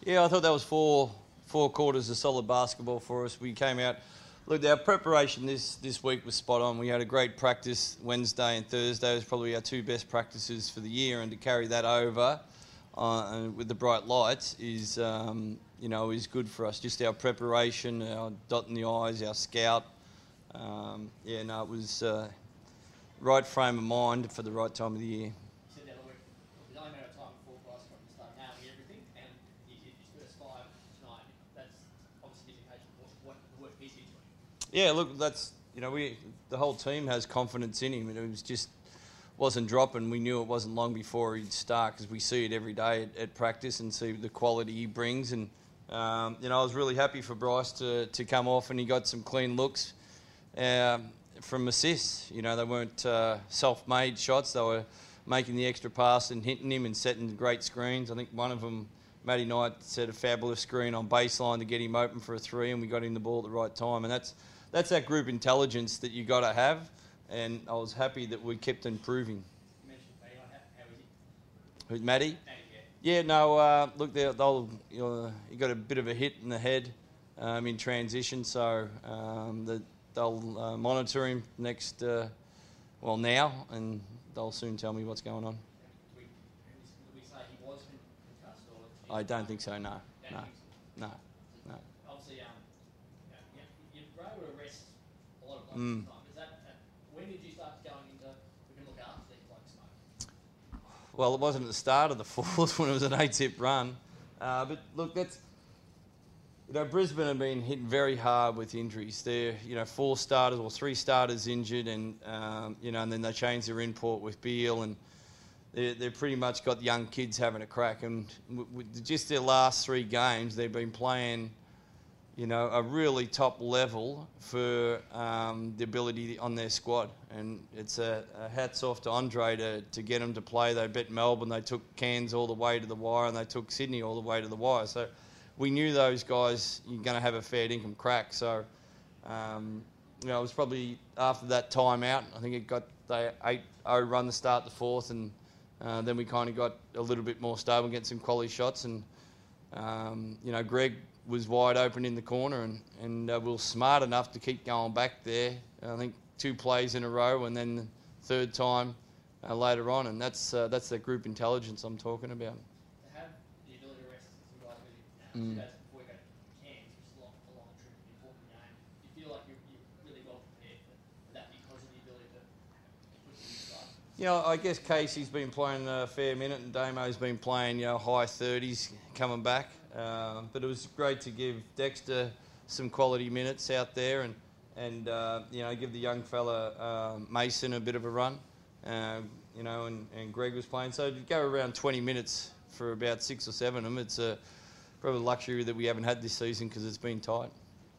Yeah, I thought that was four quarters of solid basketball for us. We came out. Look, our preparation this week was spot on. We had a great practice Wednesday and Thursday. It was probably our two best practices for the year, and to carry that over with the bright lights is is good for us. Just our preparation, our dotting the I's, our scout. It was right frame of mind for the right time of the year. Yeah, look, that's the whole team has confidence in him, and it was just wasn't dropping. We knew it wasn't long before he'd start because we see it every day at practice and see the quality he brings. And I was really happy for Bryce to come off, and he got some clean looks from assists. They weren't self-made shots; they were making the extra pass and hitting him and setting great screens. I think one of them, Matty Knight, set a fabulous screen on baseline to get him open for a three, and we got him the ball at the right time. And that's that group intelligence that you got to have, and I was happy that we kept improving. You mentioned Matty. How is he? Who's Matty? Matty, Yeah, look, he got a bit of a hit in the head in transition, so they'll monitor him now, and they'll soon tell me what's going on. Did we say he was concussed? Or I don't think so, no. Obviously, you're able to rest a lot of blokes at the time. When did you start going into we can look after these blokes, mate? Well, it wasn't at the start of the fourth when it was an 8-zip run. But look, that's Brisbane have been hit very hard with injuries. They're 4 starters or 3 starters injured, and and then they changed their import with Beale, and they've pretty much got young kids having a crack. And with just their last 3 games, they've been playing a really top level for the ability on their squad. And it's a hats off to Andre to get them to play. They bet Melbourne, they took Cairns all the way to the wire, and they took Sydney all the way to the wire. So we knew those guys you're going to have a fair dinkum crack. So, it was probably after that time out, I think it got the 8-0 run to start the fourth, and then we kind of got a little bit more stable, get some quality shots, and Greg was wide open in the corner, and we were smart enough to keep going back there. I think 2 plays in a row, and then the third time later on, and that's the group intelligence I'm talking about. To have the ability to rest some guys with you, 2 days before you go to Cairns, which is a long trip, an important game, do you feel like you're really well prepared for that because of the ability to put these guys? I guess Casey's been playing a fair minute, and Damo's been playing high 30s coming back. But it was great to give Dexter some quality minutes out there, and give the young fella Mason a bit of a run. And Greg was playing. So to go around 20 minutes for about 6 or 7 of them, it's probably a luxury that we haven't had this season because it's been tight.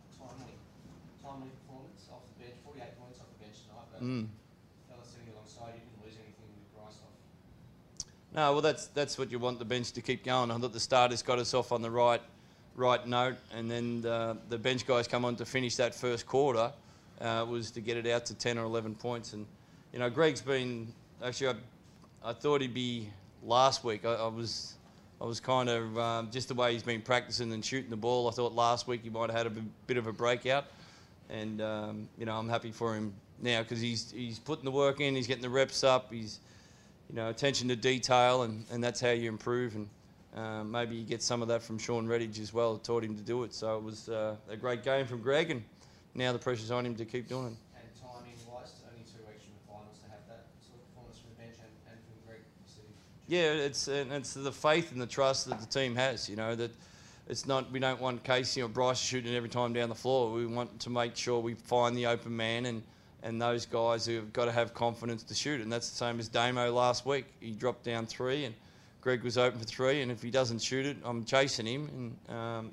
Timely performance off the bench, 48 points off the bench tonight. But fella sitting alongside you didn't lose anything with Bryce off. No, well, that's what you want the bench to keep going. I thought the starters got us off on the right note, and then the bench guys come on to finish that first quarter was to get it out to 10 or 11 points. And Greg's been actually. I thought he'd be last week. I was kind of just the way he's been practicing and shooting the ball. I thought last week he might have had a bit of a breakout, and I'm happy for him now because he's putting the work in. He's getting the reps up. He's attention to detail, and that's how you improve. And maybe you get some of that from Sean Redditch as well, taught him to do it. So it was a great game from Greg, and now the pressure's on him to keep doing it. And timing-wise, only 2 weeks from the finals to have that sort of performance from the bench and from Greg. Yeah, it's the faith and the trust that the team has. That it's not. We don't want Casey or Bryce shooting every time down the floor. We want to make sure we find the open man and those guys who have got to have confidence to shoot. And that's the same as Damo last week. He dropped down 3, and Greg was open for 3. And if he doesn't shoot it, I'm chasing him. And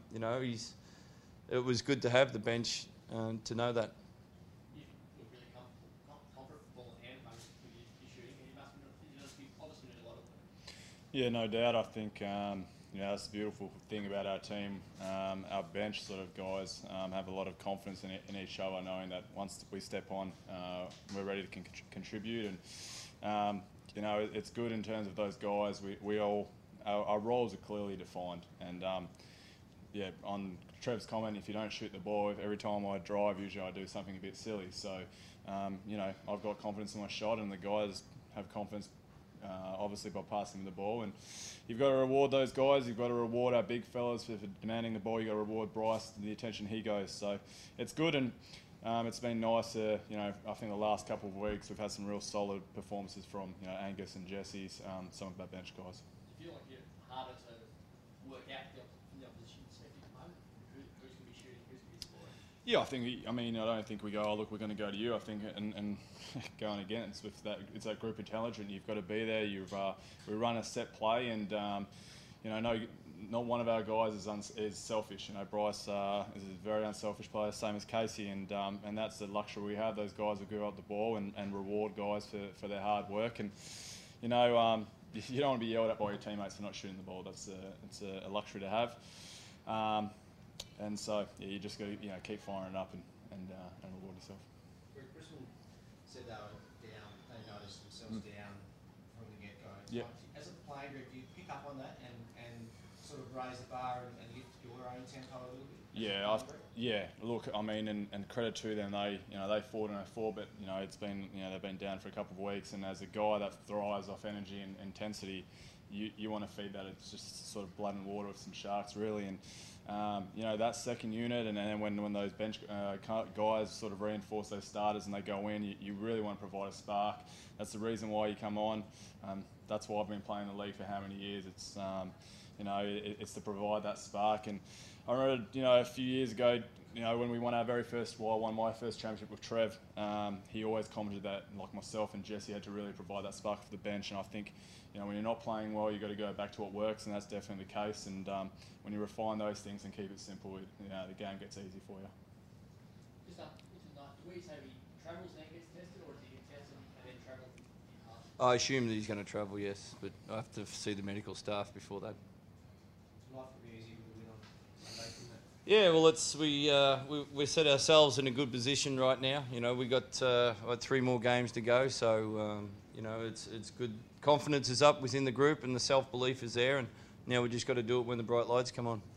it was good to have the bench to know that. You look really confident ball in hand, mate, with your shooting, and you must be obviously doing a lot of it. Yeah, no doubt. I think that's the beautiful thing about our team. Our bench sort of guys have a lot of confidence in each other, knowing that once we step on, we're ready to contribute. And it's good in terms of those guys. We all our roles are clearly defined. And yeah, on Trev's comment, if you don't shoot the ball, every time I drive, usually I do something a bit silly. So, you know, I've got confidence in my shot, and the guys have confidence, obviously, by passing the ball. And you've got to reward those guys. You've got to reward our big fellas for demanding the ball. You've got to reward Bryce the attention he goes. So it's good, and it's been nice. You know, I think the last couple of weeks we've had some real solid performances from, you know, Angus and Jesse's, some of our bench guys. Do you feel like you're harder to work out from the opposition perspective at the moment? Who's going to be shooting, who's going to be scoring? Yeah, I think. I mean, I don't think we go, oh look, we're going to go to you. I think, and going against with that, it's that group intelligent. You've got to be there. We run a set play, and you know, not one of our guys is selfish. You know, Bryce is a very unselfish player, same as Casey, and that's the luxury we have. Those guys will give up the ball and reward guys for their hard work. And you know, you don't want to be yelled at by your teammates for not shooting the ball. It's a luxury to have. And so, yeah, you just got to, you know, keep firing it up and reward yourself. Brisbane said they were down, they noticed themselves down from the get-go. Yeah. As a playing group, do you pick up on that and sort of raise the bar and lift your own tempo a little bit? Yeah, look, I mean, and credit to them, they fought and they fought, but you know, they've been down for a couple of weeks, and as a guy that thrives off energy and intensity, you want to feed that. It's just sort of blood and water with some sharks, really. And you know, that second unit, and then when those bench guys sort of reinforce those starters and they go in, you really want to provide a spark. That's the reason why you come on. That's why I've been playing the league for how many years. It's you know, it's to provide that spark. And I remember, you know, a few years ago, you know, when we won our I won my first championship with Trev, he always commented that, like myself and Jesse, had to really provide that spark for the bench. And I think, you know, when you're not playing well, you've got to go back to what works, and that's definitely the case. And when you refine those things and keep it simple, you know, the game gets easy for you. Just tonight, do we say he travels and then gets tested, or does he get tested and then travel in half? I assume that he's going to travel, yes, but I have to see the medical staff before that. Life will be easy with a win on Monday, isn't it? Yeah, well, we set ourselves in a good position right now. You know, we got 3 more games to go, so you know, it's good. Confidence is up within the group, and the self-belief is there, and now we just got to do it when the bright lights come on.